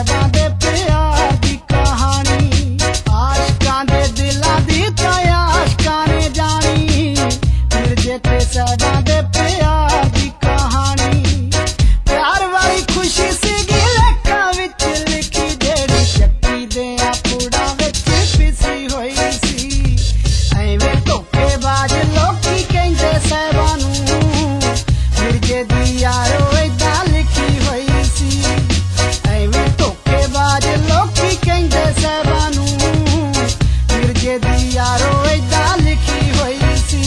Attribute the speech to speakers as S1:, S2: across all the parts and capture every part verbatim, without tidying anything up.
S1: साहिबां दे प्यार दी कहानी आशिकां दे दिलां दी तां आशिकां ने जानी मिर्जे ते साहिबां दे प्यार दी कहानी प्यार वाली खुशी सीगी लेखां विच लिखी जेड़ी शक्ति दे पुड़ा विच पिसी होई सी एवें धोखेबाज लोकी कहंदे साहिबां नूं मिर्जे दी यारो इदां लिखी होई सी एवें धोखेबाज लोकी कहंदे साहिबां नूं मिर्जे दी यारो इदां लिखी होई सी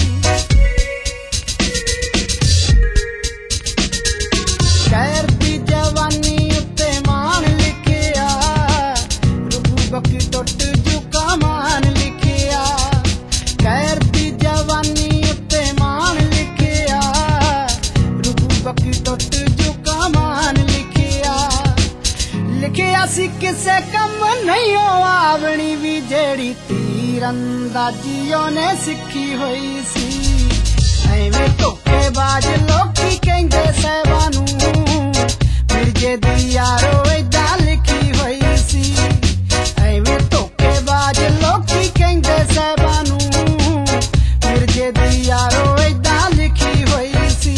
S1: खैर दी जवानी उत्ते मान लिखिया रुबू बकी टुट जुका मान लिखिया खैर दी जवानी उत्ते मान लिखिया रुबू बकी टुट जुका मान लिखिया लिखिया सी किसे कम नहीं हो आवनी भी जेड़ी तीरंदाजी ओने सिखी होई सी एवें धोखेबाज लोकी कहंदे साहिबां नूं मिर्जे दी यारो इदां लिखी होई सी एवें धोखेबाज लोकी कहंदे साहिबां नूं मिर्जे दी यारो इदां लिखी होई सी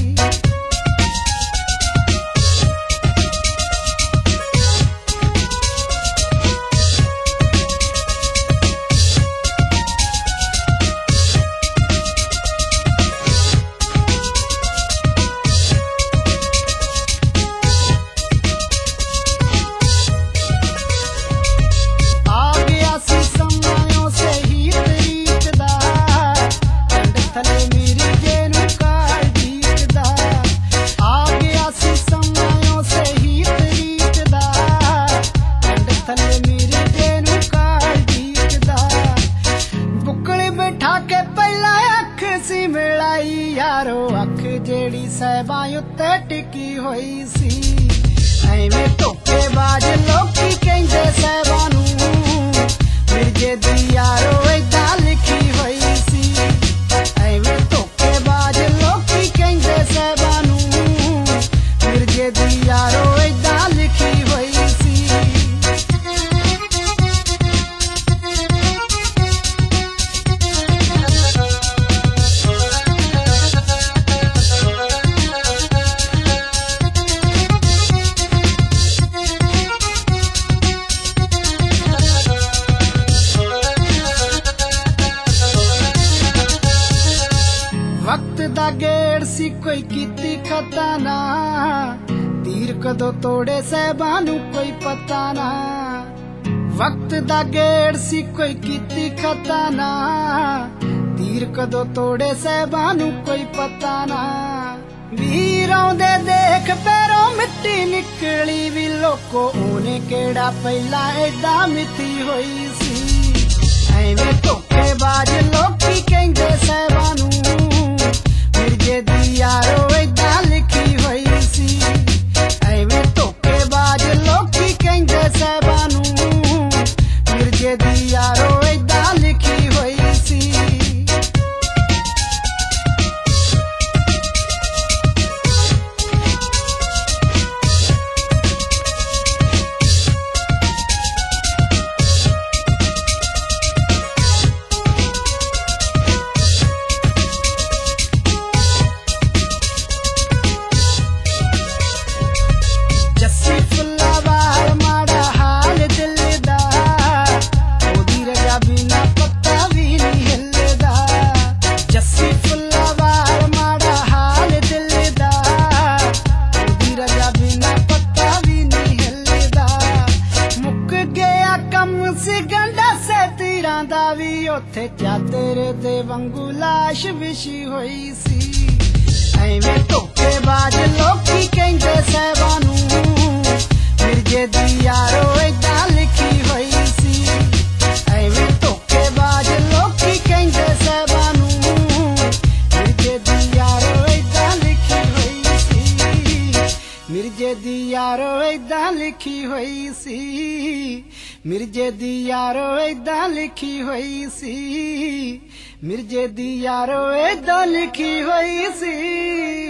S1: यारो अख जेड़ी साहिबां उत्ते टिकी होई सी एवें धोखेबाज लोकी कहंदे साहिबां नूं मिर्जे दी यारो इदां लिखी होई सी एवें धोखेबाज लोकी कहंदे साहिबां नूं मिर्जे दी यारो इदां लिखी होई सी वक्त दा गेड़ सी कोई कीती खता ना तीर कदों तोड़े साहिबां नूं कोई पता ना वक्त दा गेड़ सी कोई कीती खता ना तीर कदों तोड़े साहिबां नूं कोई पता ना वीरों दे देख पैरों मिट्टी निकली भी लोको ओने केड़ा पहला इदां मिथी होई सी एवें धोखेबाज लोकी कहंदे साहिबां नूं मिर्जे दी यारो इदां लिखी होई सी एवें धोखेबाज लोकी कहंदे साहिबां नूं मिर्जे दी यारो इदां लिखी होई सी उत्थे चादर दे वांगू लाश विछी होई सी एवें धोखेबाज लोकी कहंदे साहिबां नूं मिर्जे दी यारो इदां लिखी होई सी एवें धोखेबाज लोकी कहंदे साहिबां नूं मिर्जे दी यारो इदां लिखी होई सी मिर्जे दी यारो इदां लिखी होई सी मिर्जे दी यारो इदां लिखी होई सी मिर्जे दी यारो इदां लिखी होई सी।